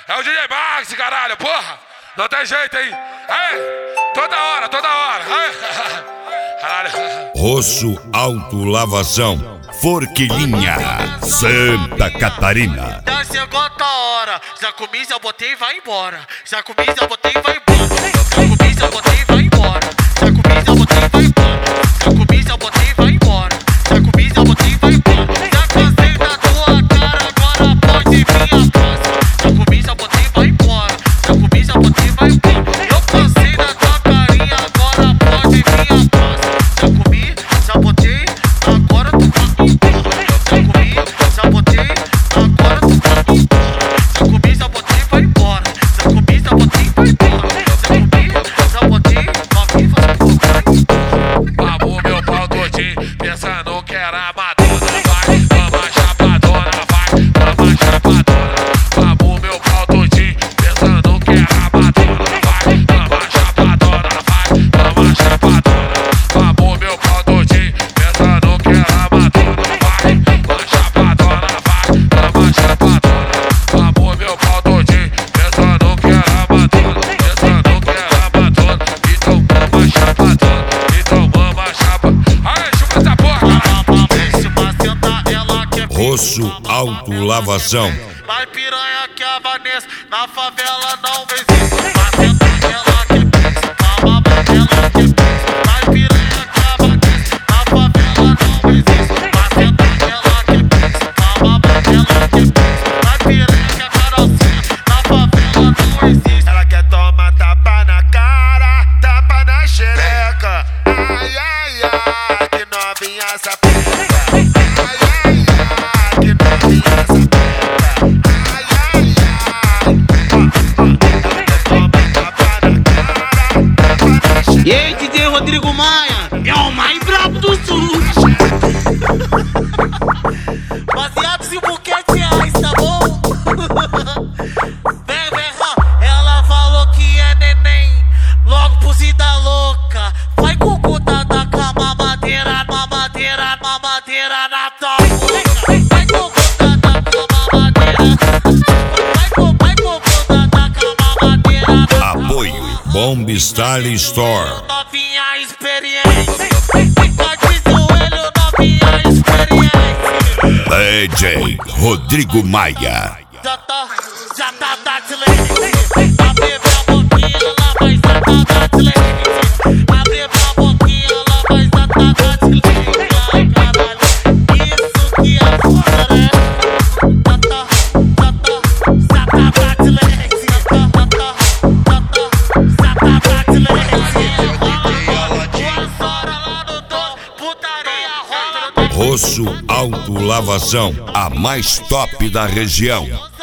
É o DJ Max, caralho, porra. Não tem jeito, hein? Ei, toda hora. Caralho. Rosso Autolavação, Forquilinha, Santa Catarina. Já chegou a tua hora. Já comi, já botei e vai embora. Já comi, já botei e vai embora. Já comi, já botei e vai embora. Já comi, já botei e vai embora. Já comi, já botei e vai embora. Já comi, já botei e vai embora. Já cansei da tua cara, agora pode vir a próxima. Já comi, já botei e vai embora. Já comi, já botei e vai embora. Eu cansei da tua carinha, agora pode vir a próxima. Já comi, já botei, agora tu vai embora. Já comi, já botei, agora tu vai embora. Já comi, já botei e vai embora. Já comi, já botei e vai embora. Já comi, já botei, novinha vai embora. Babou meu pau todinho, pensando que era Madonna. Vai, vamos chapadona, vai, vamos chapadona. Babou meu pau todinho, pensando que era Madonna. Vai, vamos chapadona, vai, vamos chapadona. Babou meu pau todinho, pensando que era Madonna. Vai, vamos chapadona, vai, vamos chapadona. Babou meu pau todinho, pensando que era Madonna. Pensando que era Madonna, então vamos chapadona. Então vamos chapa. Aí, chupa essa porra, caralho. Deixa pra sentar, ela quer Rosso Autolavação, vai piranha que a Vanessa na favela não existe. Vai sentar, ela quer pix, ela quer pix. Vai piranha que a Vanessa na favela não existe. Vai sentar, ela quer pix, ela quer pix. Vai piranha que a Carolzinha na favela não existe. Ela quer tomar tapa na cara, tapa na xereca. Ai, ai, ai, que novinha essa peca. Ai, ai, ai, que novinha essa peca. Ai, ai, ai. Ela quer tomar tapa na cara, tapa na xereca. E aí, DJ Rodrigo Maia, é o mais brabo do sul. Baseados em buquete reais, tá bom? Vem, ela falou que é neném, logo pusida louca. Vai com conta da cama, mamadeira na tua boca. Vai com conta da cama, madeira. Vai com conta da cama, madeira. Apoio Bomb Style Store, Novinha experiente, fica de joelho, novinha experiente. DJ Rodrigo Maia. Já tá excelente. Abre a boquinha, ela vai estar excelente. Abre a boquinha, ela vai estar excelente. Ai, caralho, isso que é foda, né? Já tá excelente. Já tá excelente. Duas horas lá no tom, putaria rola. Rosso Autolavação, a mais top da região.